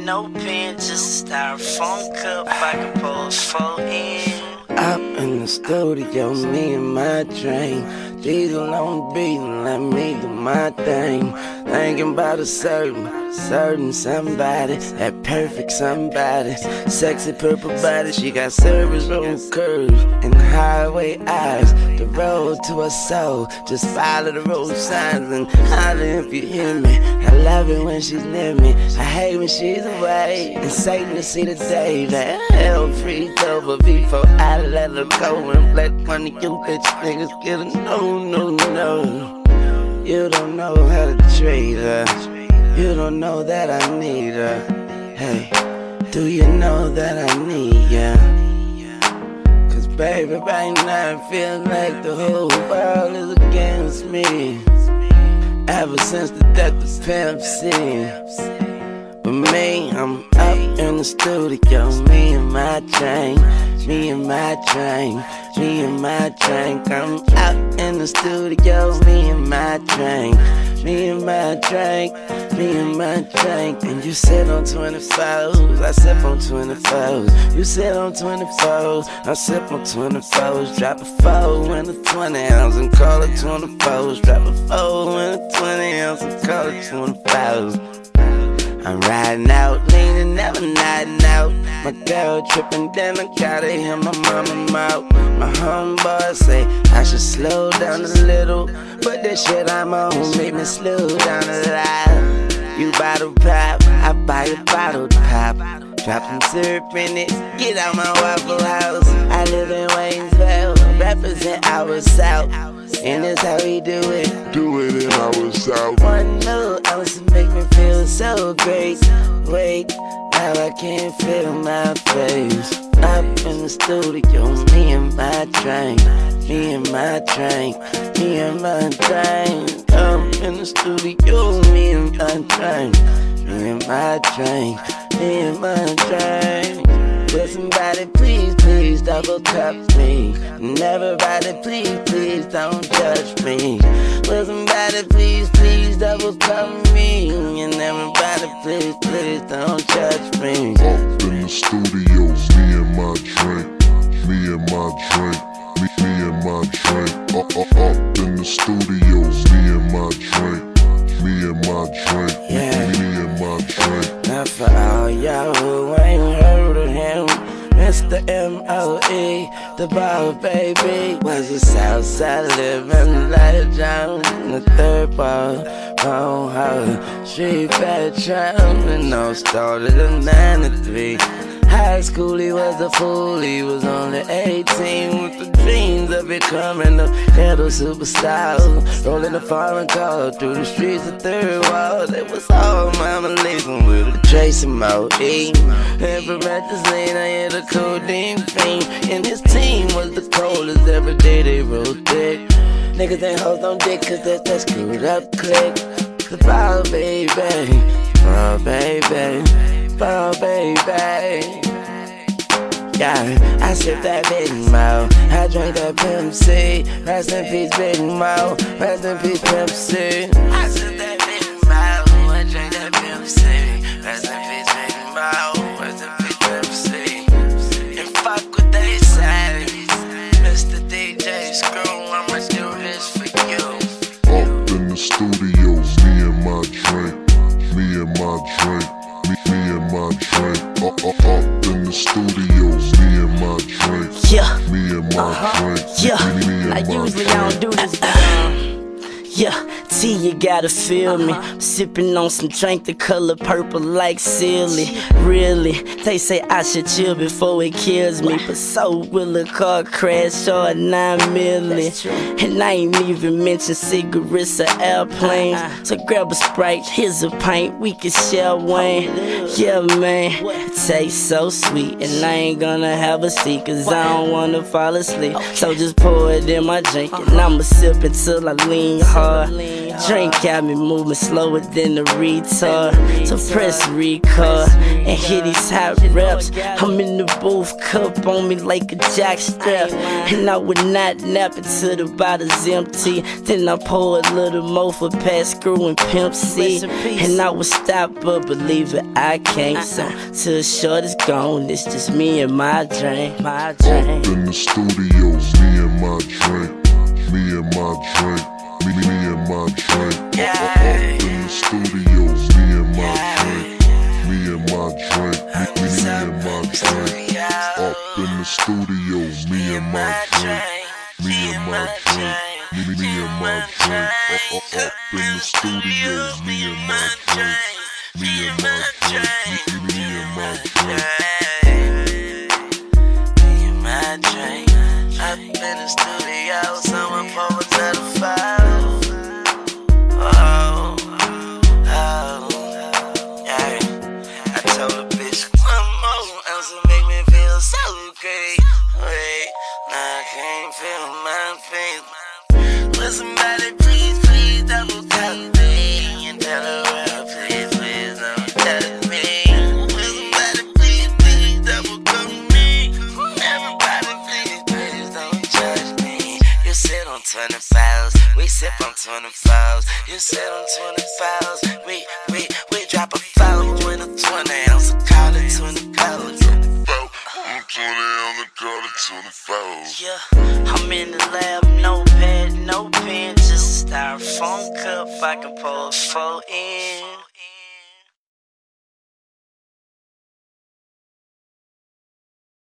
no pen, just a styrofoam cup I can pour a 4 in. Up in the studio, me and my train. Diesel on the beat and let me do my thing. Thinking about a certain somebody, that perfect somebody. Sexy purple body, she got service road curves and highway eyes. The road to her soul, just follow the road signs and holler if you hear me. I love it when she's near me, I hate when she's away. And Satan to see the day that hell freezed over before I let her go and let one of you bitch niggas get a no. You don't know how to treat her, you don't know that I need her. Hey, do you know that I need ya? Cause baby, right now I feel like the whole world is against me. Ever since the death of Pimp C. But me, I'm up in the studio, me and my train. Me and my train, me and my train. I'm out in the studio, me and my train. Me and my train, me and my train. And you sit on 24s, I sip on 24s. You sit on 24s, I sip on 24s. Drop a 4 in a 20 ounce and call it 24s. Drop a 4 in a 20 ounce and call it 24s. I'm riding out, leaning, never nodding out. My girl tripping, then I gotta hear my mama mouth. My homeboy say I should slow down a little, but this shit I'm on make me slow down a lot. You bottle pop, I buy a bottle pop. Drop some syrup in it, get out my Waffle House. I live in Waynesville, represent our South. And that's how we do it in our South. One little ounce to make me feel so great. Wait, now I can't feel my face. Up in the studio, me and my train. Me and my train, me and my train. Up in the studio, me and my train. Me and my train, me and my train. Will somebody please, please double cup me? And everybody please, please don't judge me. Will somebody please, please double cup me? And everybody please, please don't judge me. Up in the studio, me and my drink, me and my drink, me and my drink. Up in the studio, me and my drink, me and my drink, me and my drink. Now for all y'all who ain't heard of him, Mr. M.O.E., the ball baby, was a Southside living legend. In the third ball, street veteran, and all started in 93. High school, he was a fool, he was only 18 with the dreams of becoming a ghetto superstar. Rolling a foreign car through the streets of Third Ward. It was all mama leaving with a trace of M.O.E. And from Medicine, I hit a codeine fiend. And his team was the coldest every day they rode thick. Niggas ain't hoes on dick cause that's that screwed up click. The ball baby, ball baby, ball baby. Yeah, I sip that Big Mo, I drink that Pimp C. Rest in peace Big Mo, rest in peace Pimp C. I sip that Big Mo, I drink that Pimp C. Rest in peace Big Mo, rest in peace Pimp C. And fuck what they say, Mr. DJ Screw, I'ma do this for you. Up in the studio, me and my drink, me and my drink, me and my drink. Up in the studio, me and my drink, Yeah, me and my drink, yeah. me Like and my usually I don't do this, but yeah. T, you gotta feel me. Sipping on some drink the color purple like silly. Really, they say I should chill before it kills me, but so will a car crash or a 9 million. And I ain't even mentioned cigarettes or airplanes. So grab a Sprite, here's a pint, we can share one. Yeah man, it tastes so sweet, and I ain't gonna have a seat cause I don't wanna fall asleep. So just pour it in my drink and I'ma sip until I lean hard. Drink got me moving slower than a retard. So press record and hit these hot reps. I'm in the booth, cup on me like a jack strap. And I would not nap until the bottle's empty. Then I pour a little more for Pat Screw and Pimp C. And I would stop, but believe it, I can't. So till short is gone, it's just me and my drink. My drink. Up in the studio, me and my drink. Me and my drink. Me and my drink. Up in the studio, me and my drink. Me and my drink. Me and my drink. Up in the studio, me and my drink. Me and my drink. Me and my drink. Up in the studio, me and my drink. Me and my drink. Me and my drink. Me and my drink. Up in the studio, someone pour us out of fire. Oh, yeah. I told a bitch one more ounce to make me feel so great. Wait, now I can't feel my face. Will somebody please double tap me and tell the world please don't touch me. Will somebody please double cup me? Everybody please don't judge me. You sit on 25s, we sip on 25s. You sit on 25s, we drop a foul with a 20 ounce of call it 20 pounds. 20 on the call it 24. Yeah, I'm in the lab, no pad, no pen, just a styrofoam cup I can pour a 4 in.